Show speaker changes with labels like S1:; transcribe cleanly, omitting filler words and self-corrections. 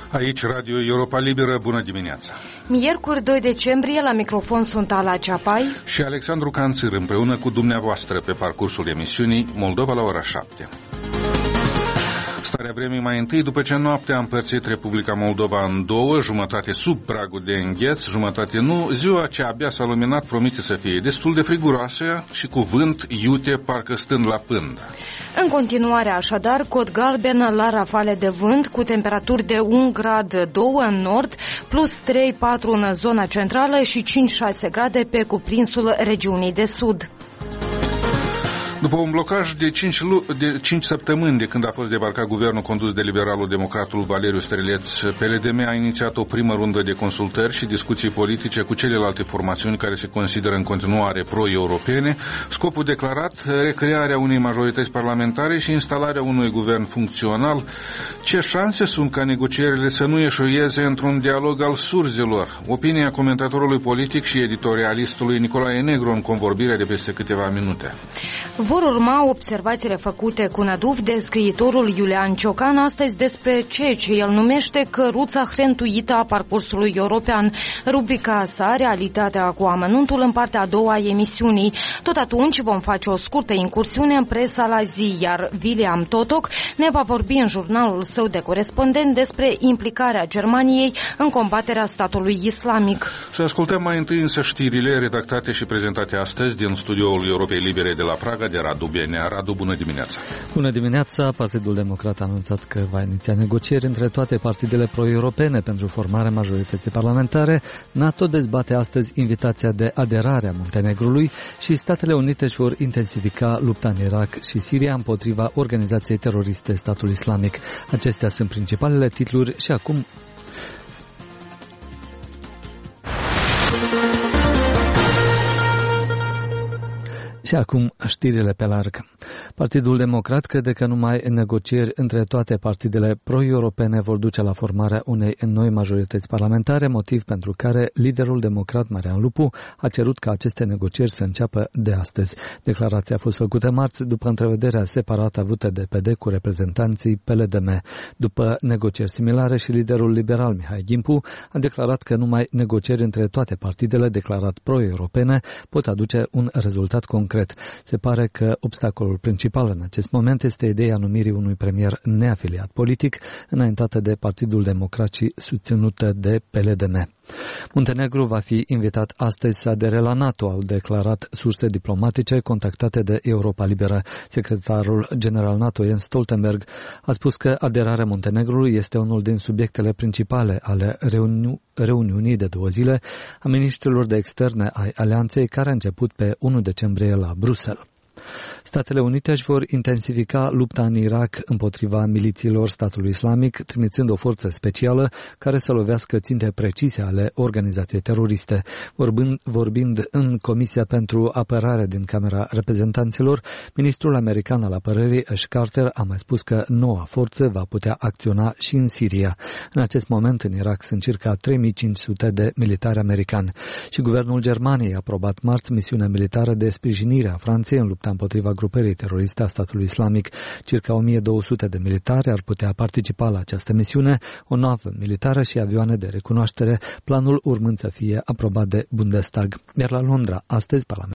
S1: Aici Radio Europa Liberă, bună dimineața!
S2: Miercuri 2 decembrie, la microfon sunt Ala Ceapai
S1: și Alexandru Canțir, împreună cu dumneavoastră pe parcursul emisiunii Moldova la ora 7. Starea vremii mai întâi, după ce noaptea a împărțit Republica Moldova în două, jumătate sub pragul de îngheț, jumătate nu, ziua ce abia s-a luminat promite să fie destul de friguroasă și cu vânt iute, parcă stând la pândă.
S2: În continuare, așadar, cod galben la rafale de vânt, cu temperaturi de 1 grad 2 în nord, plus 3-4 în zona centrală și 5-6 grade pe cuprinsul regiunii de sud.
S1: După un blocaj de 5 săptămâni de când a fost debarcat guvernul condus de liberalul democratul Valeriu Streleț, PLDM a inițiat o primă rundă de consultări și discuții politice cu celelalte formațiuni care se consideră în continuare pro-europene, scopul declarat recrearea unei majorități parlamentare și instalarea unui guvern funcțional. Ce șanse sunt ca negocierile să nu eșueze într-un dialog al surzilor? Opinia comentatorului politic și editorialistului Nicolae Negru în convorbirea de peste câteva minute.
S2: Vor urma observațiile făcute cu năduf de scriitorul Iulian Ciocan astăzi despre ceea ce el numește căruța hrentuită a parcursului european. Rubrica sa, Realitatea cu amănuntul, în partea a doua a emisiunii. Tot atunci vom face o scurtă incursiune în presa la zi, iar William Totoc ne va vorbi în jurnalul său de corespondent despre implicarea Germaniei în combaterea statului islamic.
S1: Să ascultăm mai întâi însă știrile redactate și prezentate astăzi din studioul Europei Libere de la Praga, de Radu Benea. Radu, bună dimineața!
S3: Bună dimineața! Partidul Democrat a anunțat că va iniția negocieri între toate partidele pro-europene pentru formarea majorității parlamentare. NATO dezbate astăzi invitația de aderare a Muntenegrului și Statele Unite își vor intensifica lupta în Irak și Siria împotriva organizației teroriste Statul Islamic. Acestea sunt principalele titluri și acum... Și acum știrile pe larg. Partidul Democrat crede că numai negocieri între toate partidele pro-europene vor duce la formarea unei noi majorități parlamentare, motiv pentru care liderul democrat Marian Lupu a cerut ca aceste negocieri să înceapă de astăzi. Declarația a fost făcută marți după întrevederea separată avută de PD cu reprezentanții PLDM. După negocieri similare, și liderul liberal Mihai Gimpu a declarat că numai negocieri între toate partidele declarat pro-europene pot aduce un rezultat concret. Se pare că obstacolul principal în acest moment este ideea numirii unui premier neafiliat politic, înaintată de Partidul Democrat și susținută de PLDM. Muntenegru va fi invitat astăzi să adere la NATO, au declarat surse diplomatice contactate de Europa Liberă. Secretarul general NATO Jens Stoltenberg a spus că aderarea Muntenegrului este unul din subiectele principale ale reuniunii de 2 zile a ministrilor de externe ai alianței, care a început pe 1 decembrie la Bruxelles. Statele Unite își vor intensifica lupta în Irak împotriva milițiilor statului islamic, trimițând o forță specială care să lovească ținte precise ale organizației teroriste. Vorbind în Comisia pentru Apărare din Camera Reprezentanților, ministrul american al apărării Ash Carter a mai spus că noua forță va putea acționa și în Siria. În acest moment în Irak sunt circa 3500 de militari americani și guvernul Germaniei a aprobat marți misiunea militară de sprijinire a Franței în lupta împotriva grupării teroriste a statului islamic. Circa 1200 de militari ar putea participa la această misiune, o navă militară și avioane de recunoaștere, planul urmând să fie aprobat de Bundestag. Iar la Londra, astăzi,